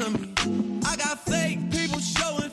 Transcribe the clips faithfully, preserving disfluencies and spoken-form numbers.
of me. I got fake people showing.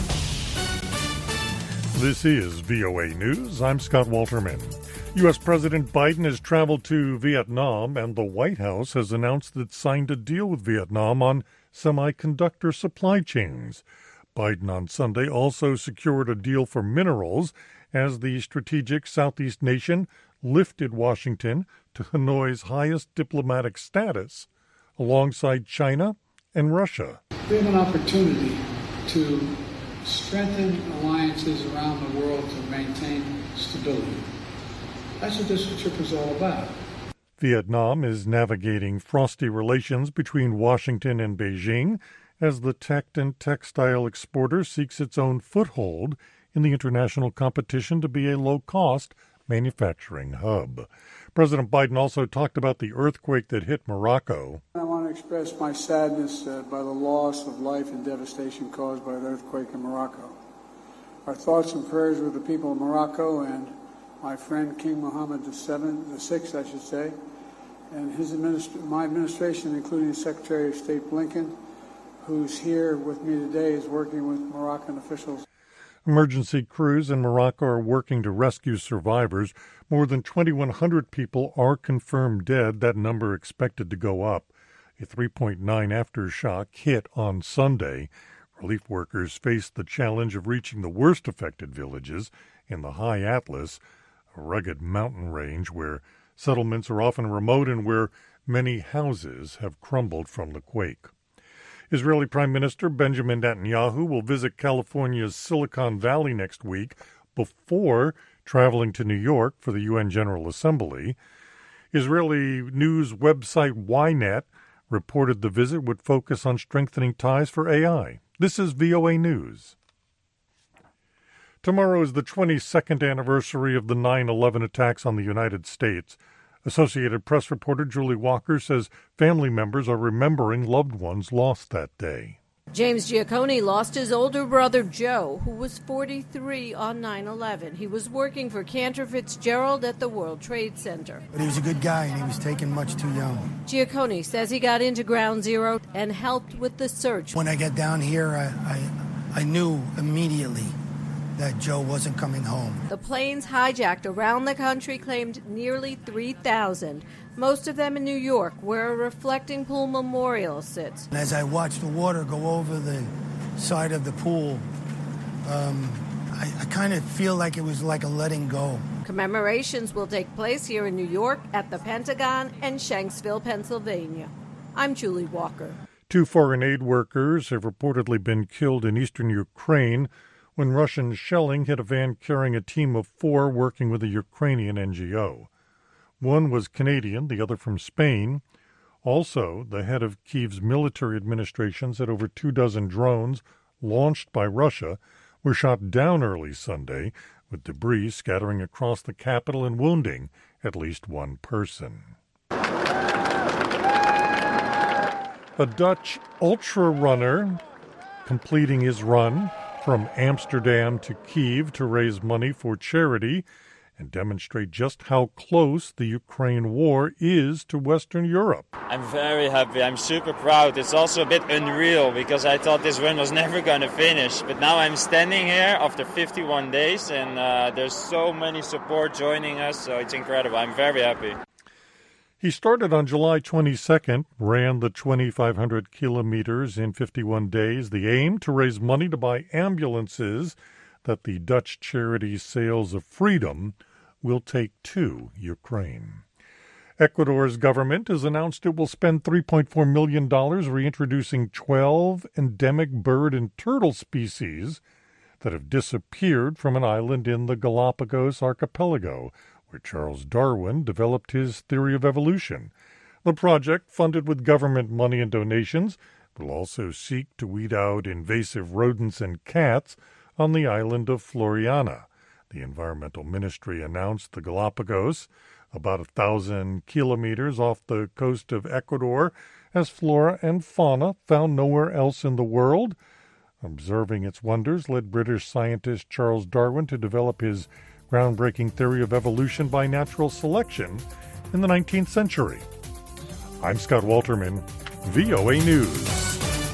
This is V O A News. I'm Scott Walterman. U S. President Biden has traveled to Vietnam, and the White House has announced it signed a deal with Vietnam on semiconductor supply chains. Biden on Sunday also secured a deal for minerals as the strategic Southeast nation lifted Washington to Hanoi's highest diplomatic status alongside China and Russia. We have an opportunity to strengthen alliances around the world to maintain stability. That's what this trip is all about. Vietnam is navigating frosty relations between Washington and Beijing as the tech and textile exporter seeks its own foothold in the international competition to be a low-cost manufacturing hub. President Biden also talked about the earthquake that hit Morocco. I want to express my sadness uh, by the loss of life and devastation caused by the earthquake in Morocco. Our thoughts and prayers with the people of Morocco and my friend King Mohammed the Seventh, the Sixth, I should say, and his administ- my administration, including Secretary of State Blinken, who's here with me today, is working with Moroccan officials. Emergency crews in Morocco are working to rescue survivors. More than twenty-one hundred people are confirmed dead, that number expected to go up. A three point nine aftershock hit on Sunday. Relief workers faced the challenge of reaching the worst affected villages in the High Atlas, a rugged mountain range where settlements are often remote and where many houses have crumbled from the quake. Israeli Prime Minister Benjamin Netanyahu will visit California's Silicon Valley next week before traveling to New York for the U N General Assembly. Israeli news website Ynet reported the visit would focus on strengthening ties for A I. This is V O A News. Tomorrow is the twenty-second anniversary of the nine eleven attacks on the United States. Associated Press reporter Julie Walker says family members are remembering loved ones lost that day. James Giaccone lost his older brother Joe, who was forty-three on nine eleven. He was working for Cantor Fitzgerald at the World Trade Center. But he was a good guy, and he was taken much too young. Giaccone says he got into Ground Zero and helped with the search. When I got down here, I, I, I knew immediately that Joe wasn't coming home. The planes hijacked around the country claimed nearly three thousand, most of them in New York, where a reflecting pool memorial sits. And as I watched the water go over the side of the pool, um, I, I kind of feel like it was like a letting go. Commemorations will take place here in New York, at the Pentagon, and Shanksville, Pennsylvania. I'm Julie Walker. Two foreign aid workers have reportedly been killed in eastern Ukraine when Russian shelling hit a van carrying a team of four working with a Ukrainian N G O. One was Canadian, the other from Spain. Also, the head of Kyiv's military administration said over two dozen drones launched by Russia were shot down early Sunday, with debris scattering across the capital and wounding at least one person. A Dutch ultra runner completing his run from Amsterdam to Kyiv to raise money for charity and demonstrate just how close the Ukraine war is to Western Europe. I'm very happy. I'm super proud. It's also a bit unreal because I thought this run was never going to finish. But now I'm standing here after fifty-one days and uh, there's so many support joining us, so it's incredible. I'm very happy. He started on July twenty-second, ran the twenty-five hundred kilometers in fifty-one days. The aim, to raise money to buy ambulances that the Dutch charity Sails of Freedom will take to Ukraine. Ecuador's government has announced it will spend three point four million dollars reintroducing twelve endemic bird and turtle species that have disappeared from an island in the Galapagos archipelago, where Charles Darwin developed his theory of evolution. The project, funded with government money and donations, will also seek to weed out invasive rodents and cats on the island of Floriana. The Environmental Ministry announced the Galapagos, about a thousand kilometers off the coast of Ecuador, has flora and fauna found nowhere else in the world. Observing its wonders led British scientist Charles Darwin to develop his groundbreaking theory of evolution by natural selection in the nineteenth century. I'm Scott Walterman, V O A News.